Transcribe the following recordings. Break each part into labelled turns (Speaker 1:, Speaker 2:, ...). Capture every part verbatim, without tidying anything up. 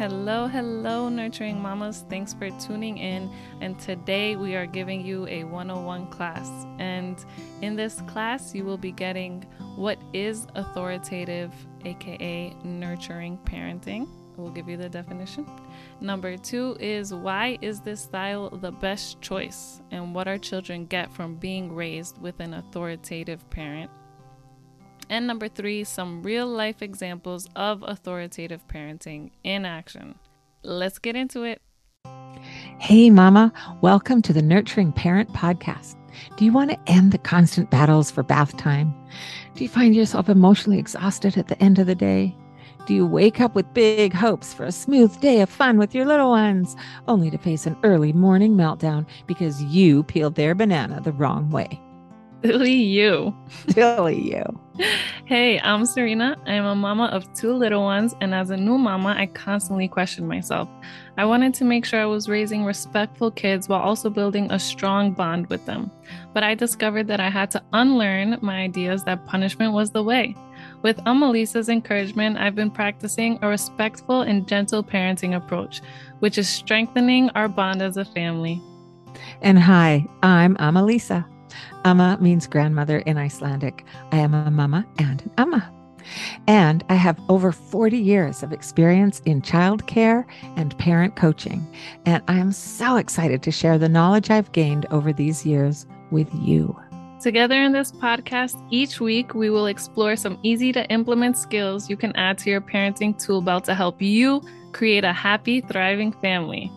Speaker 1: Hello, hello, nurturing mamas. Thanks for tuning in. And today we are giving you a one oh one class. And in this class, you will be getting what is authoritative, aka nurturing parenting. We'll give you the definition. Number two is why is this style the best choice? And what our children get from being raised with an authoritative parent. And number three, some real life examples of authoritative parenting in action. Let's get into it.
Speaker 2: Hey, Mama, welcome to the Nurturing Parent Podcast. Do you want to end the constant battles for bath time? Do you find yourself emotionally exhausted at the end of the day? Do you wake up with big hopes for a smooth day of fun with your little ones, only to face an early morning meltdown because you peeled their banana the wrong way?
Speaker 1: Silly you.
Speaker 2: Silly you.
Speaker 1: Hey, I'm Serena. I'm a mama of two little ones, and as a new mama, I constantly question myself. I wanted to make sure I was raising respectful kids while also building a strong bond with them. But I discovered that I had to unlearn my ideas that punishment was the way. With Amalisa's encouragement, I've been practicing a respectful and gentle parenting approach, which is strengthening our bond as a family.
Speaker 2: And hi, I'm Amalisa. Amma means grandmother in Icelandic. I am a mama and an amma. And I have over forty years of experience in childcare and parent coaching. And I am so excited to share the knowledge I've gained over these years with you.
Speaker 1: Together in this podcast, each week we will explore some easy to implement skills you can add to your parenting tool belt to help you create a happy, thriving family.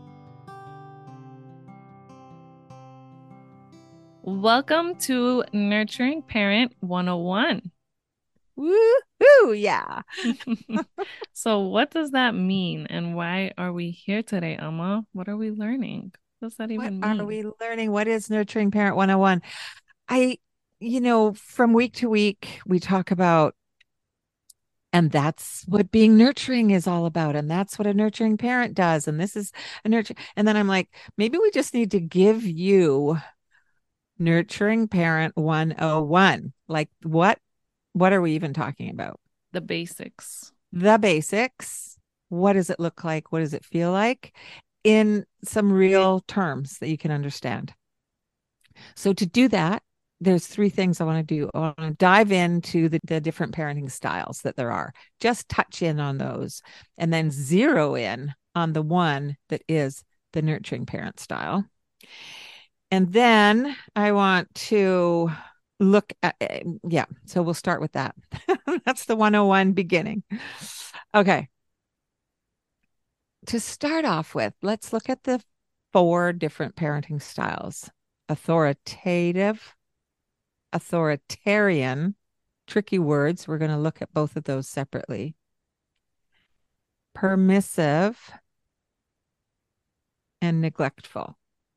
Speaker 1: Welcome to Nurturing Parent one oh one.
Speaker 2: Woo-hoo, yeah.
Speaker 1: So what does that mean and why are we here today, Amma? What are we learning? What does that even
Speaker 2: what
Speaker 1: mean?
Speaker 2: Are we learning? What is Nurturing Parent one oh one? I, you know, from week to week, we talk about, and that's what being nurturing is all about. And that's what a nurturing parent does. And this is a nurture. And then I'm like, maybe we just need to give you Nurturing Parent one oh one. Like what what are we even talking about?
Speaker 1: The basics.
Speaker 2: The basics. What does it look like? What does it feel like in some real terms that you can understand? So to do that, there's three things I want to do. I want to dive into the, the different parenting styles that there are. Just touch in on those and then zero in on the one that is the nurturing parent style. And then I want to look at, yeah, so we'll start with that. That's the one oh one beginning. Okay. To start off with, let's look at the four different parenting styles: authoritative, authoritarian, tricky words. We're going to look at both of those separately. Permissive, and neglectful.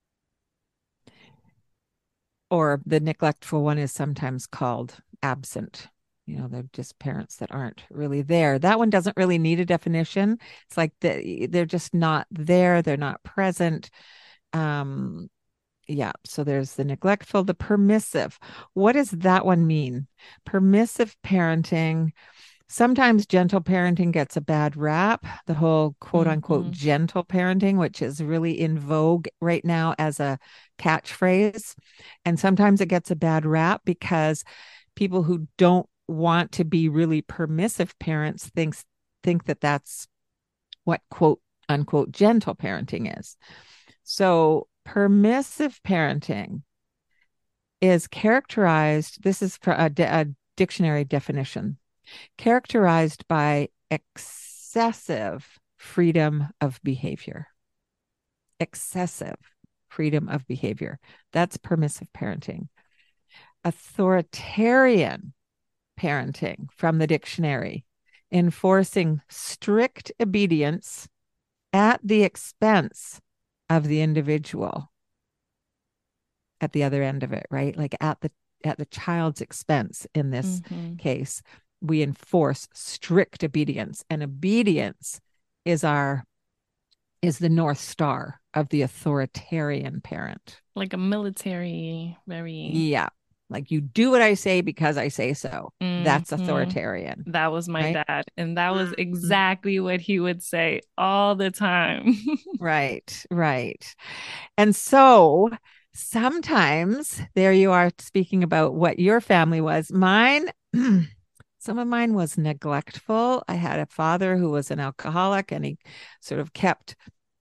Speaker 2: Or the neglectful one is sometimes called absent. You know, they're just parents that aren't really there. That one doesn't really need a definition. It's like the, they're just not there. They're not present. Um, yeah. So there's the neglectful, the permissive. What does that one mean? Permissive parenting. Sometimes gentle parenting gets a bad rap, the whole quote unquote mm-hmm. gentle parenting, which is really in vogue right now as a catchphrase. And sometimes it gets a bad rap because people who don't want to be really permissive parents thinks, think that that's what quote unquote gentle parenting is. So permissive parenting is characterized, this is for a, a dictionary definition, characterized by excessive freedom of behavior. Excessive freedom of behavior. That's permissive parenting. Authoritarian parenting from the dictionary, enforcing strict obedience at the expense of the individual. At the other end of it, right? Like at the at the child's expense in this mm-hmm. case. We enforce strict obedience, and obedience is our is the North Star of the authoritarian parent.
Speaker 1: Like a military, very
Speaker 2: yeah Like you do what I say because I say so. That's
Speaker 1: Mm-hmm.
Speaker 2: authoritarian,
Speaker 1: That was my
Speaker 2: right?
Speaker 1: dad, and that was
Speaker 2: Mhm.
Speaker 1: exactly what he would say all the time.
Speaker 2: Right, right. And so sometimes there you are speaking about what your family was. Mine, some of mine was neglectful. I had a father who was an alcoholic and he sort of kept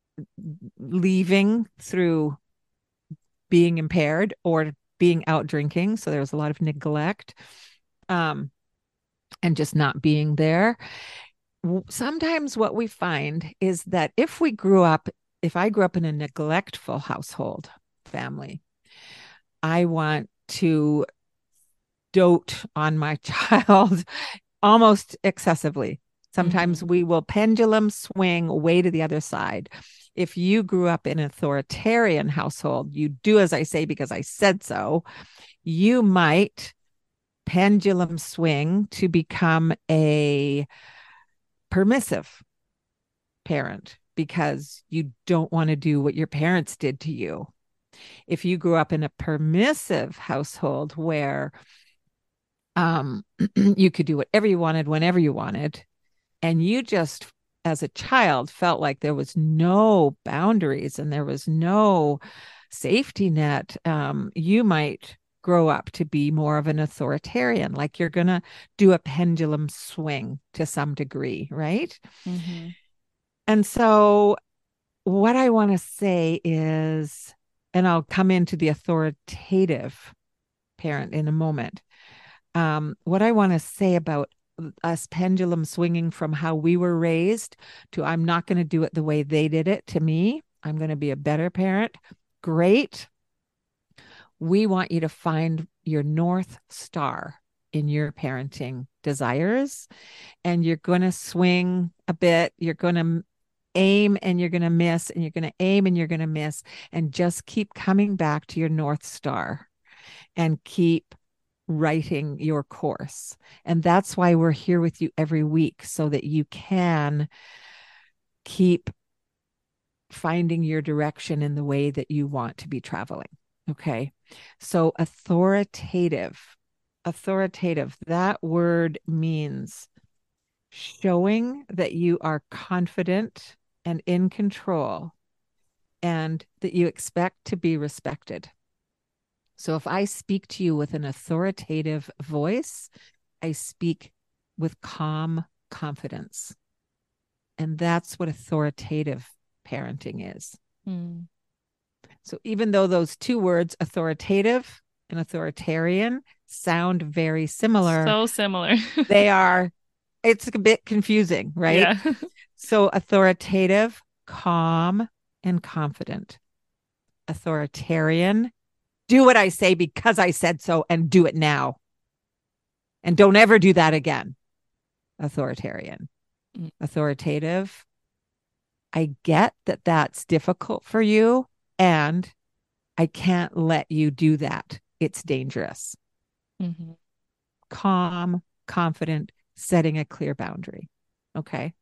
Speaker 2: leaving through being impaired or being out drinking. So there was a lot of neglect um, and just not being there. Sometimes what we find is that if we grew up, if I grew up in a neglectful household family, I want to dote on my child almost excessively. Sometimes
Speaker 1: Mm-hmm.
Speaker 2: we will pendulum swing way to the other side. If you grew up in an authoritarian household, you do as I say because I said so, you might pendulum swing to become a permissive parent because you don't want to do what your parents did to you. If you grew up in a permissive household where um, you could do whatever you wanted whenever you wanted, and you just as a child felt like there was no boundaries and there was no safety net, um, you might grow up to be more of an authoritarian, like you're going to do a pendulum swing to some degree, right?
Speaker 1: Mm-hmm.
Speaker 2: And so, what I want to say is, and I'll come into the authoritative parent in a moment. Um, what I want to say about us pendulum swinging from how we were raised to I'm not going to do it the way they did it to me. I'm going to be a better parent. Great. We want you to find your North Star in your parenting desires, and you're going to swing a bit. You're going to aim and you're going to miss, and you're going to aim and you're going to miss, and just keep coming back to your North Star and keep writing your course. And that's why we're here with you every week so that you can keep finding your direction in the way that you want to be traveling. Okay. So authoritative, authoritative, that word means showing that you are confident and in control and that you expect to be respected. So if I speak to you with an authoritative voice, I speak with calm confidence. And that's what authoritative parenting is.
Speaker 1: Mm.
Speaker 2: So even though those two words, authoritative and authoritarian, sound very similar,
Speaker 1: So similar.
Speaker 2: they are, it's a bit confusing, right?
Speaker 1: Yeah.
Speaker 2: So authoritative, calm, and confident. Authoritarian, do what I say because I said so and do it now. And don't ever do that again. Authoritarian.
Speaker 1: Mm.
Speaker 2: Authoritative, I get that that's difficult for you, and I can't let you do that. It's dangerous.
Speaker 1: Mm-hmm.
Speaker 2: Calm, confident, setting a clear boundary. Okay.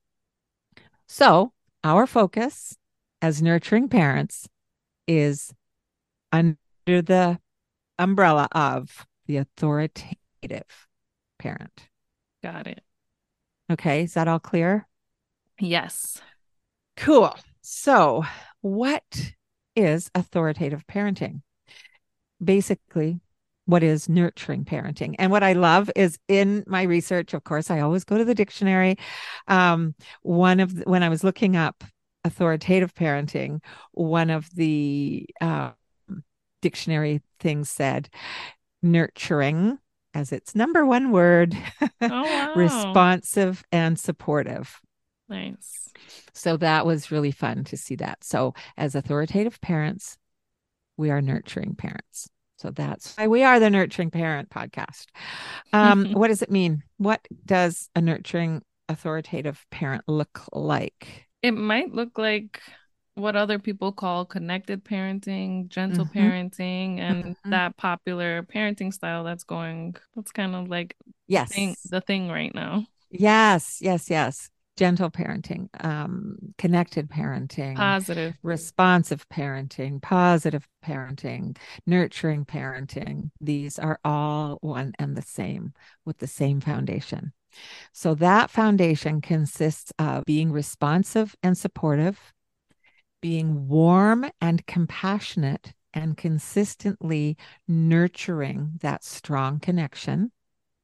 Speaker 2: So, our focus as nurturing parents is under the umbrella of the authoritative parent.
Speaker 1: Got it.
Speaker 2: Okay. Is that all clear?
Speaker 1: Yes.
Speaker 2: Cool. So, what is authoritative parenting? Basically, what is nurturing parenting? And what I love is in my research, of course, I always go to the dictionary. Um, one of the, when I was looking up authoritative parenting, one of the uh, dictionary things said nurturing as its number one word,
Speaker 1: Oh, wow.
Speaker 2: responsive and supportive.
Speaker 1: Nice.
Speaker 2: So that was really fun to see that. So, as authoritative parents, we are nurturing parents. So that's why we are the Nurturing Parent podcast. Um, what does it mean? What does a nurturing, authoritative parent look like?
Speaker 1: It might look like what other people call connected parenting, gentle
Speaker 2: Mm-hmm,
Speaker 1: parenting, and
Speaker 2: mm-hmm.
Speaker 1: that popular parenting style that's going, that's kind of like the thing,
Speaker 2: Yes.
Speaker 1: the thing right now.
Speaker 2: Yes, yes, yes. gentle parenting, um, connected parenting,
Speaker 1: Positive.
Speaker 2: responsive parenting, positive parenting, nurturing parenting. These are all one and the same with the same foundation. So that foundation consists of being responsive and supportive, being warm and compassionate, and consistently nurturing that strong connection.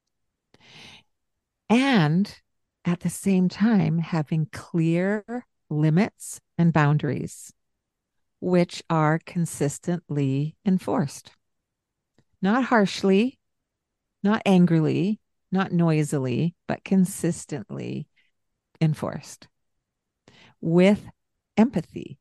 Speaker 2: And at the same time, having clear limits and boundaries, which are consistently enforced. Not harshly, not angrily, not noisily, but consistently enforced with empathy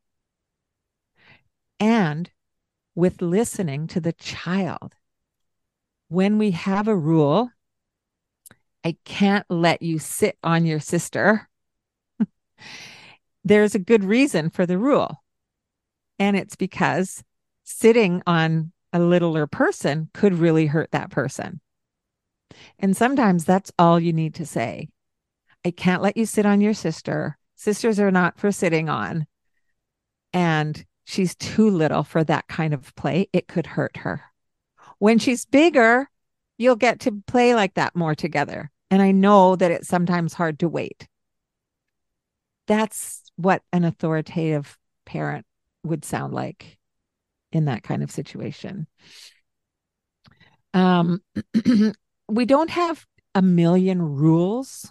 Speaker 2: and with listening to the child. When we have a rule, I can't let you sit on your sister, there's a good reason for the rule. And it's because sitting on a littler person could really hurt that person. And sometimes that's all you need to say. I can't let you sit on your sister. Sisters are not for sitting on. And she's too little for that kind of play. It could hurt her. When she's bigger, you'll get to play like that more together. And I know that it's sometimes hard to wait. That's what an authoritative parent would sound like in that kind of situation. Um, we don't have a million rules.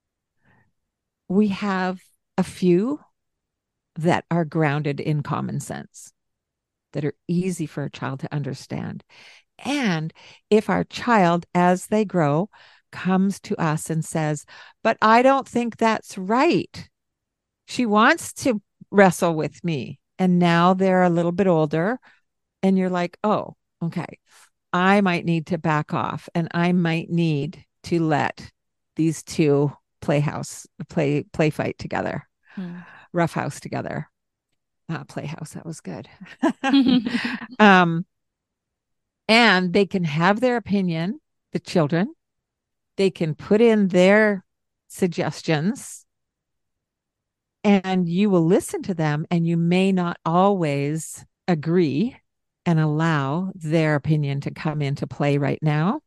Speaker 2: We have a few that are grounded in common sense, that are easy for a child to understand. And if our child, as they grow, comes to us and says, but I don't think that's right. She wants to wrestle with me. And now they're a little bit older. And you're like, oh, okay, I might need to back off and I might need to let these two play house, play, play fight together, hmm. rough house together. Uh, playhouse, that was good. um, and they can have their opinion, the children. They can put in their suggestions and you will listen to them, and you may not always agree and allow their opinion to come into play right now.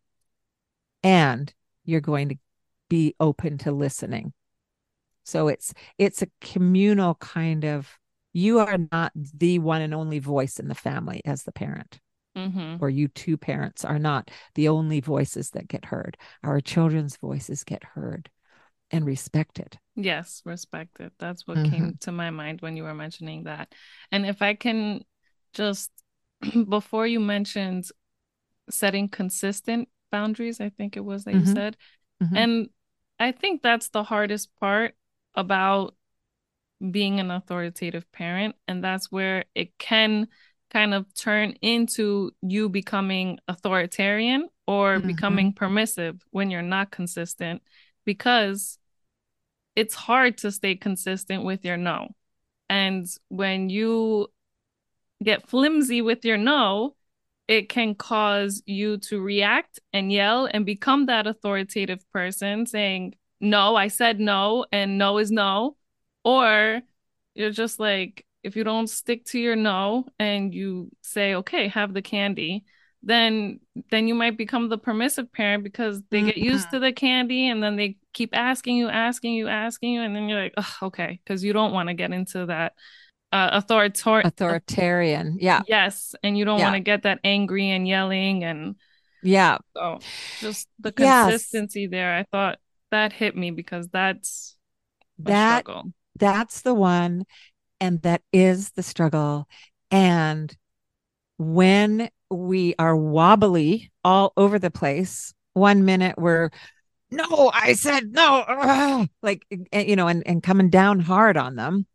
Speaker 2: And you're going to be open to listening. So it's it's a communal kind of, you are not the one and only voice in the family as the parent. Mm-hmm. Or you two parents are not the only voices that get heard. Our children's voices get heard and respected.
Speaker 1: Yes, respected. That's what mm-hmm. came to my mind when you were mentioning that. And if I can just, before you mentioned setting consistent boundaries, I think it was that mm-hmm. you said. Mm-hmm. And I think that's the hardest part about being an authoritative parent. And that's where it can kind of turn into you becoming authoritarian or mm-hmm. becoming permissive when you're not consistent, because it's hard to stay consistent with your no. And when you get flimsy with your no, it can cause you to react and yell and become that authoritative person saying, no, I said no, and no is no. Or you're just like, if you don't stick to your no and you say, okay, have the candy, then then you might become the permissive parent because they mm-hmm. get used to the candy, and then they keep asking you, asking you, asking you, and then you're like, oh, okay, because you don't want to get into that uh, authoritar-
Speaker 2: authoritarian. Yeah.
Speaker 1: Yes, and you don't yeah. want to get that angry and yelling and
Speaker 2: yeah.
Speaker 1: So just the consistency yes. there, I thought that hit me because that's a
Speaker 2: that
Speaker 1: struggle.
Speaker 2: That's the one, and that is the struggle. And when we are wobbly all over the place, one minute we're, no, I said no, ugh, like, you know, and, and coming down hard on them,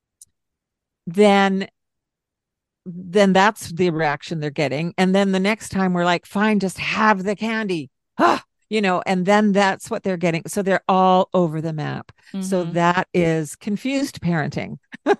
Speaker 2: then, then that's the reaction they're getting. And then the next time we're like, fine, just have the candy, ah, you know, and then that's what they're getting. So they're all over the map. Mm-hmm. So that is confused parenting.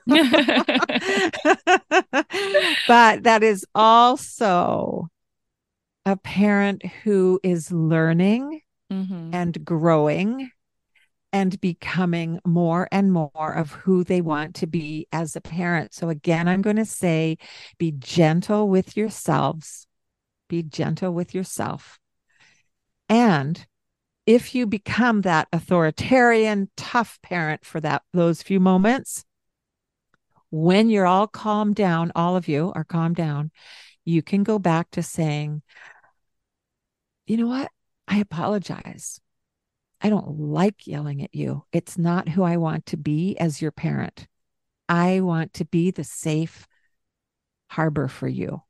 Speaker 2: But that is also a parent who is learning mm-hmm. and growing and becoming more and more of who they want to be as a parent. So, again, I'm going to say be gentle with yourselves, be gentle with yourself. And if you become that authoritarian, tough parent for that those few moments, when you're all calmed down, all of you are calmed down, you can go back to saying, you know what? I apologize. I don't like yelling at you. It's not who I want to be as your parent. I want to be the safe harbor for you.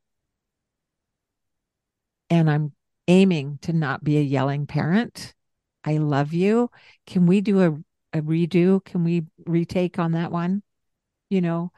Speaker 2: And I'm aiming to not be a yelling parent. I love you. Can we do a, a redo? Can we retake on that one? You know,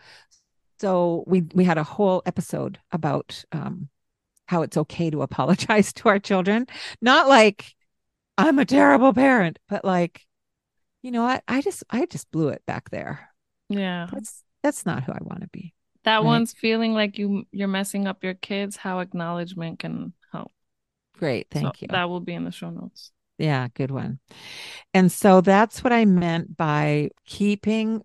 Speaker 2: so we we had a whole episode about um, how it's okay to apologize to our children. Not like I'm a terrible parent, but like, you know what? I just I just blew it back there.
Speaker 1: Yeah.
Speaker 2: That's that's not who I want to be.
Speaker 1: That
Speaker 2: Right.
Speaker 1: one's feeling like you you're messing up your kids, how acknowledgement can help.
Speaker 2: Great.
Speaker 1: So
Speaker 2: Thank you.
Speaker 1: that will be in the show notes.
Speaker 2: Yeah, good one. And so that's what I meant by keeping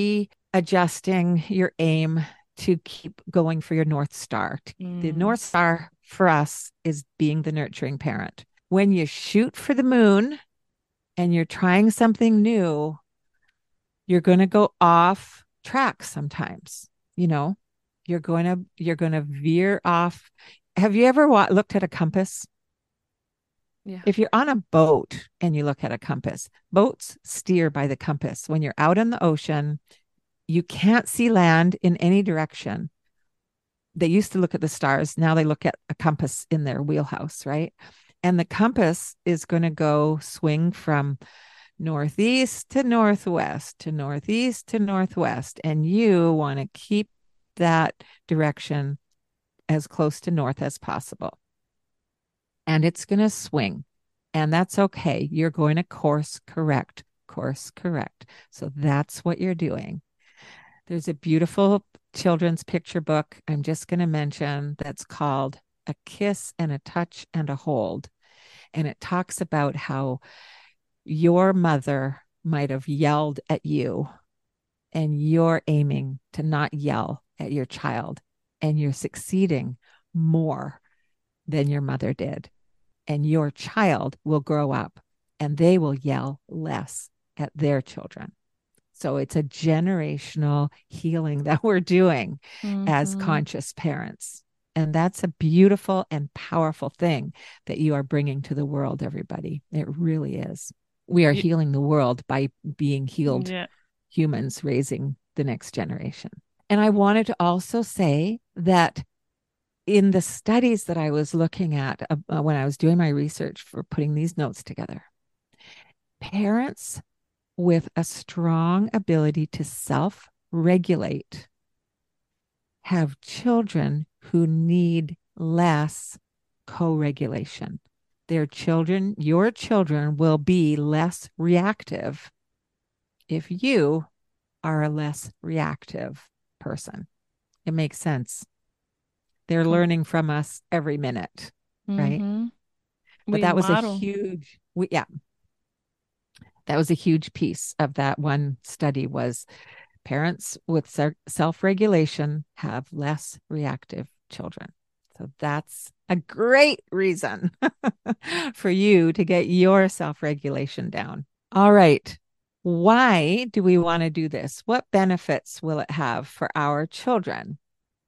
Speaker 2: readjusting your aim to keep going for your North Star. The
Speaker 1: Mm.
Speaker 2: North Star for us is being the nurturing parent. When you shoot for the moon and you're trying something new, you're going to go off track sometimes. You know, you're going to you're going to veer off. Have you ever wa- looked at a compass?
Speaker 1: Yeah.
Speaker 2: If you're on a boat and you look at a compass, boats steer by the compass. When you're out in the ocean, you can't see land in any direction. They used to look at the stars. Now they look at a compass in their wheelhouse, right? And the compass is going to go swing from northeast to northwest to northeast to northwest. And you want to keep that direction as close to north as possible. And it's going to swing. And that's okay. You're going to course correct, course correct. So that's what you're doing. There's a beautiful children's picture book I'm just going to mention that's called A Kiss and a Touch and a Hold. And it talks about how your mother might have yelled at you and you're aiming to not yell at your child and you're succeeding more than your mother did. And your child will grow up and they will yell less at their children. So it's a generational healing that we're doing
Speaker 1: Mm-hmm.
Speaker 2: as conscious parents. And that's a beautiful and powerful thing that you are bringing to the world, everybody. It really is. We are
Speaker 1: You,
Speaker 2: healing the world by being healed
Speaker 1: yeah.
Speaker 2: humans raising the next generation. And I wanted to also say that in the studies that I was looking at uh, when I was doing my research for putting these notes together, parents with a strong ability to self-regulate have children who need less co-regulation. Their children, your children will be less reactive if you are a less reactive person. It makes sense. They're learning from us every minute, right?
Speaker 1: Mm-hmm.
Speaker 2: But
Speaker 1: We
Speaker 2: that was a
Speaker 1: model.
Speaker 2: huge, we, yeah, that was a huge piece of that one study was parents with self-regulation have less reactive children. So that's a great reason for you to get your self-regulation down. All right. Why do we want to do this? What benefits will it have for our children?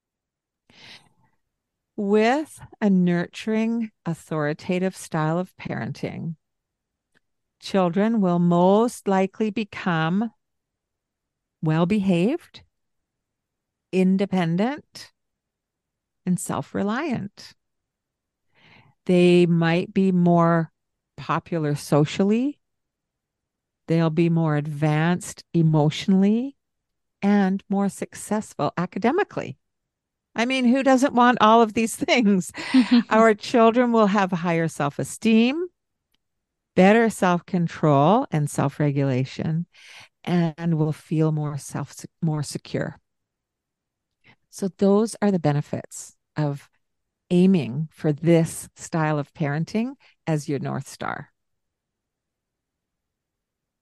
Speaker 2: With a nurturing, authoritative style of parenting, children will most likely become well-behaved, independent, and self-reliant. They might be more popular socially. They'll be more advanced emotionally and more successful academically. I mean, who doesn't want all of these things? Our children will have higher self-esteem, better self-control and self-regulation, and will feel more self more secure. So those are the benefits of aiming for this style of parenting as your North Star.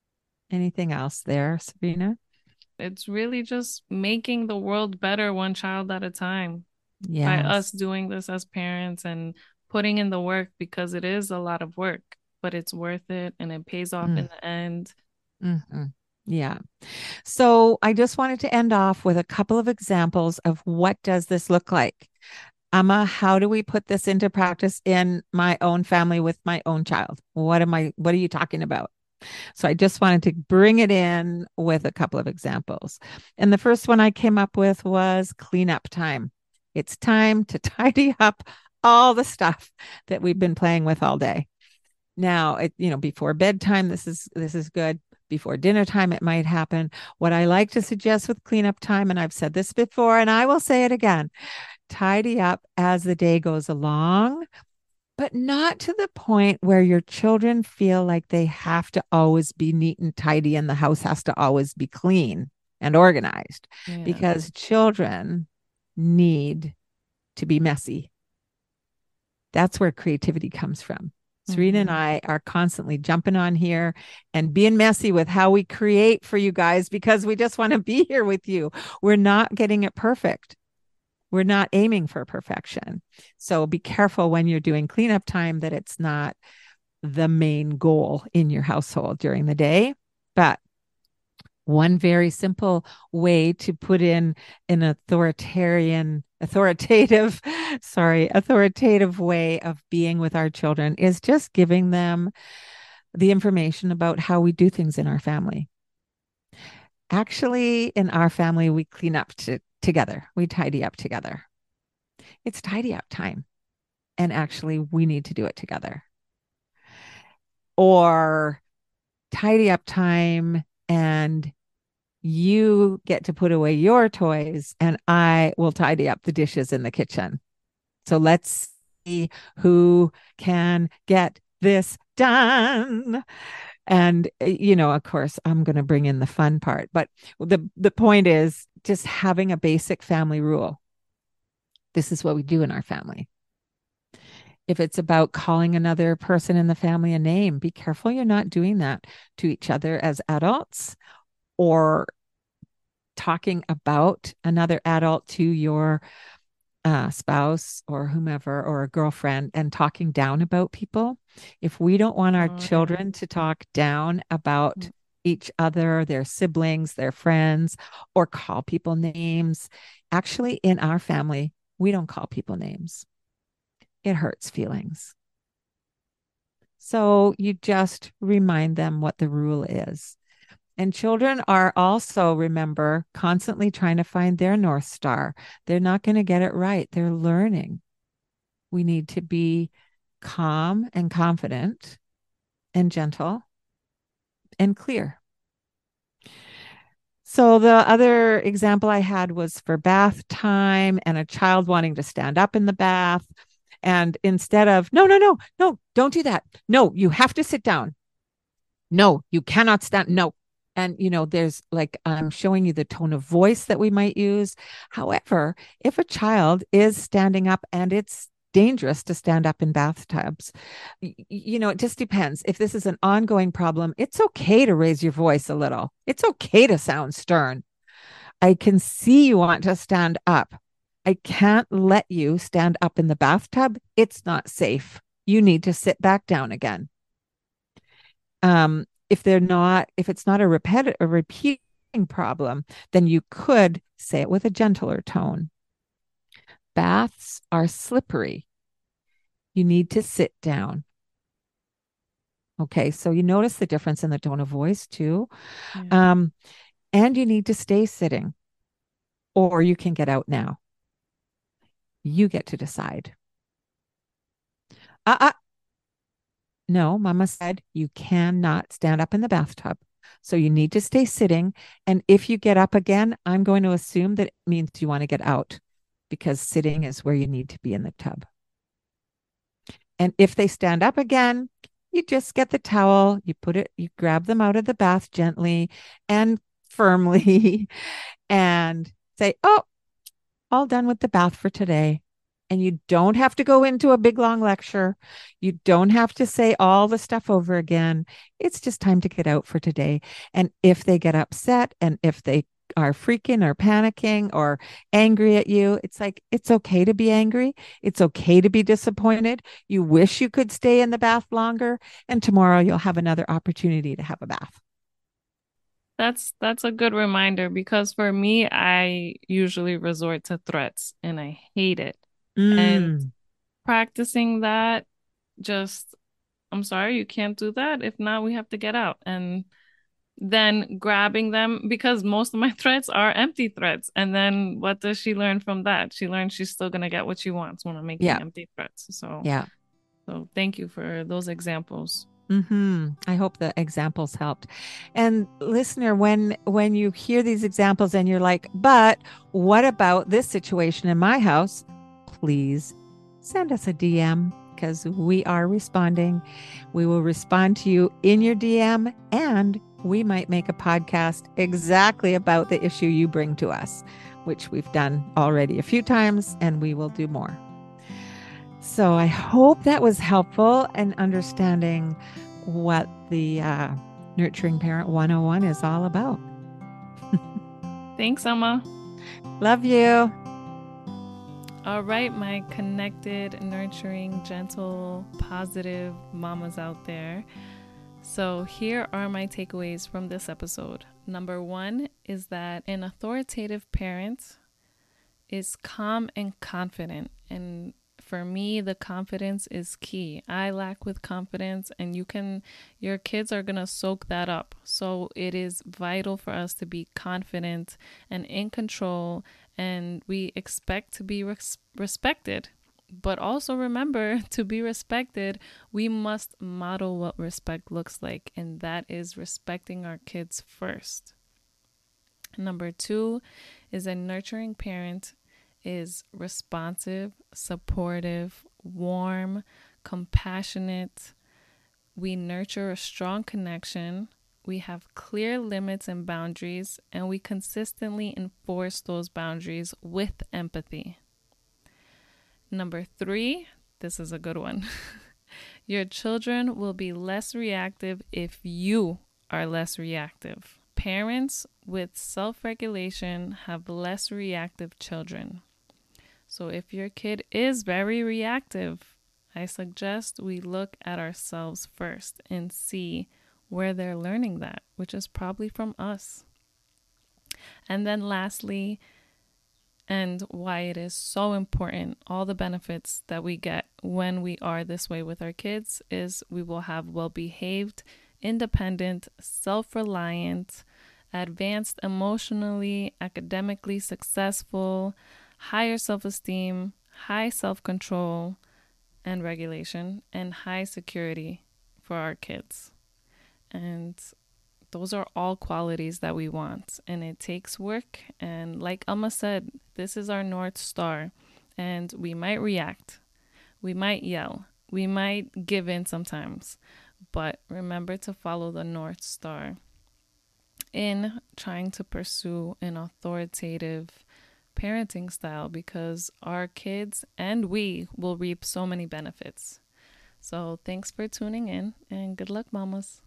Speaker 2: Anything else there, Sabrina?
Speaker 1: It's really just making the world better one child at a time by us
Speaker 2: Yes.
Speaker 1: doing this as parents and putting in the work because it is a lot of work, but it's worth it and it pays off in
Speaker 2: Mm,
Speaker 1: the end.
Speaker 2: hmm. Yeah. So I just wanted to end off with a couple of examples of what does this look like? Amma, how do we put this into practice in my own family with my own child? What am I, what are you talking about? So I just wanted to bring it in with a couple of examples. And the first one I came up with was cleanup time. It's time to tidy up all the stuff that we've been playing with all day. Now, it, you know, before bedtime, this is this is good. Before dinner time, it might happen. What I like to suggest with cleanup time, and I've said this before, and I will say it again, tidy up as the day goes along, but not to the point where your children feel like they have to always be neat and tidy and the house has to always be clean and organized,
Speaker 1: Yeah.
Speaker 2: because children need to be messy. That's where creativity comes from. Serena and
Speaker 1: Mhm.
Speaker 2: I are constantly jumping on here and being messy with how we create for you guys because we just want to be here with you. We're not getting it perfect. We're not aiming for perfection. So be careful when you're doing cleanup time that it's not the main goal in your household during the day. But one very simple way to put in an authoritarian, authoritative, sorry, authoritative way of being with our children is just giving them the information about how we do things in our family. Actually, in our family, we clean up to, together, we tidy up together. It's tidy up time. And actually, we need to do it together. Or tidy up time and you get to put away your toys and I will tidy up the dishes in the kitchen. So let's see who can get this done. And you know, of course, I'm going to bring in the fun part, but the the point is just having a basic family rule. This is what we do in our family. If it's about calling another person in the family a name, be careful you're not doing that to each other as adults or talking about another adult to your uh, spouse or whomever or a girlfriend and talking down about people. If we don't want our
Speaker 1: Oh, yeah.
Speaker 2: children to talk down about each other, their siblings, their friends, or call people names, actually, in our family, we don't call people names. It hurts feelings. So you just remind them what the rule is. And children are also, remember, constantly trying to find their North Star. They're not going to get it right. They're learning. We need to be calm and confident and gentle and clear. So the other example I had was for bath time and a child wanting to stand up in the bath. And instead of, no, no, no, no, don't do that. No, you have to sit down. No, you cannot stand. No. And, you know, there's like, I'm showing you the tone of voice that we might use. However, if a child is standing up and it's dangerous to stand up in bathtubs, you know, it just depends. If this is an ongoing problem, it's okay to raise your voice a little. It's okay to sound stern. I can see you want to stand up. I can't let you stand up in the bathtub. It's not safe. You need to sit back down again. Um, if they're not, if it's not a repetitive, a repeating problem, then you could say it with a gentler tone. Baths are slippery. You need to sit down. Okay, so you notice the difference in the tone of voice too.
Speaker 1: Yeah.
Speaker 2: Um, and you need to stay sitting, or you can get out now. You get to decide. Uh, uh, no, Mama said you cannot stand up in the bathtub. So you need to stay sitting. And if you get up again, I'm going to assume that it means you want to get out because sitting is where you need to be in the tub. And if they stand up again, you just get the towel, you put it, you grab them out of the bath gently and firmly and say, oh, all done with the bath for today. And you don't have to go into a big long lecture. You don't have to say all the stuff over again. It's just time to get out for today. And if they get upset and if they are freaking or panicking or angry at you, it's like, it's okay to be angry. It's okay to be disappointed. You wish you could stay in the bath longer. And tomorrow you'll have another opportunity to have a bath.
Speaker 1: That's that's a good reminder because for me, I usually resort to threats and I hate it. And
Speaker 2: Mm,
Speaker 1: practicing that, just, I'm sorry, you can't do that. If not, we have to get out. And then grabbing them because most of my threats are empty threats. And then what does she learn from that? She learns she's still gonna get what she wants when I'm making
Speaker 2: yeah.
Speaker 1: empty threats. So,
Speaker 2: Yeah.
Speaker 1: so thank you for those examples.
Speaker 2: Mm-hmm. I hope the examples helped. And listener, when when you hear these examples and you're like, but what about this situation in my house? Please send us a D M because we are responding. We will respond to you in your D M, and we might make a podcast exactly about the issue you bring to us, which we've done already a few times, and we will do more. So I hope that was helpful in understanding what the uh, Nurturing Parent one oh one is all about.
Speaker 1: Thanks, Emma.
Speaker 2: Love you.
Speaker 1: All right, my connected, nurturing, gentle, positive mamas out there. So here are my takeaways from this episode. Number one is that an authoritative parent is calm and confident. And for me, the confidence is key. I lack with confidence, and you can, your kids are going to soak that up. So it is vital for us to be confident and in control, and we expect to be res- respected. But also remember, to be respected, we must model what respect looks like, and that is respecting our kids first. Number two is a nurturing parent is responsive, supportive, warm, compassionate. We nurture a strong connection. We have clear limits and boundaries, and we consistently enforce those boundaries with empathy. Number three, this is a good one. Your children will be less reactive if you are less reactive. Parents with self-regulation have less reactive children. So if your kid is very reactive, I suggest we look at ourselves first and see where they're learning that, which is probably from us. And then lastly, and why it is so important, all the benefits that we get when we are this way with our kids is we will have well-behaved, independent, self-reliant, advanced emotionally, academically successful, higher self-esteem, high self-control and regulation, and high security for our kids. And those are all qualities that we want, and it takes work. And like Alma said, this is our North Star, and we might react, we might yell, we might give in sometimes, but remember to follow the North Star in trying to pursue an authoritative parenting style, because our kids and we will reap so many benefits. So thanks for tuning in, and good luck, mamas.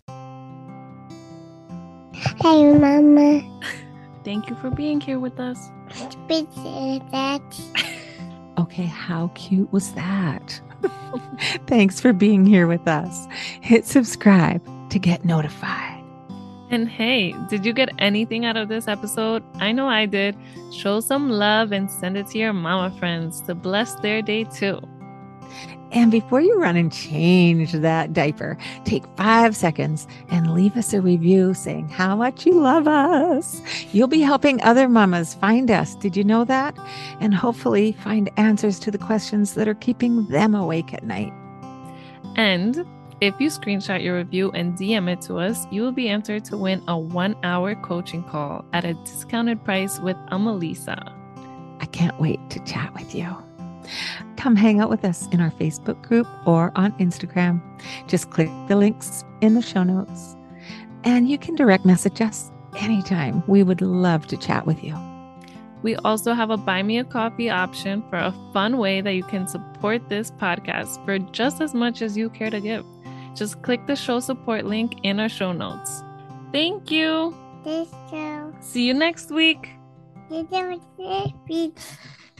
Speaker 3: Hey, Mama.
Speaker 1: Thank you for being here with us.
Speaker 3: That.
Speaker 2: Okay, how cute was that? Thanks for being here with us. Hit subscribe to get notified.
Speaker 1: And hey, did you get anything out of this episode? I know I did. Show some love and send it to your mama friends to bless their day too.
Speaker 2: And before you run and change that diaper, take five seconds and leave us a review saying how much you love us. You'll be helping other mamas find us. Did you know that? And hopefully find answers to the questions that are keeping them awake at night.
Speaker 1: And if you screenshot your review and D M it to us, you will be entered to win a one-hour coaching call at a discounted price with Amalisa.
Speaker 2: I can't wait to chat with you. Come hang out with us in our Facebook group or on Instagram. Just click the links in the show notes, and you can direct message us anytime. We would love to chat with you.
Speaker 1: We also have a Buy Me a Coffee option for a fun way that you can support this podcast for just as much as you care to give. Just click the show support link in our show notes. Thank you.
Speaker 3: This show.
Speaker 1: See you next week.
Speaker 3: You don't see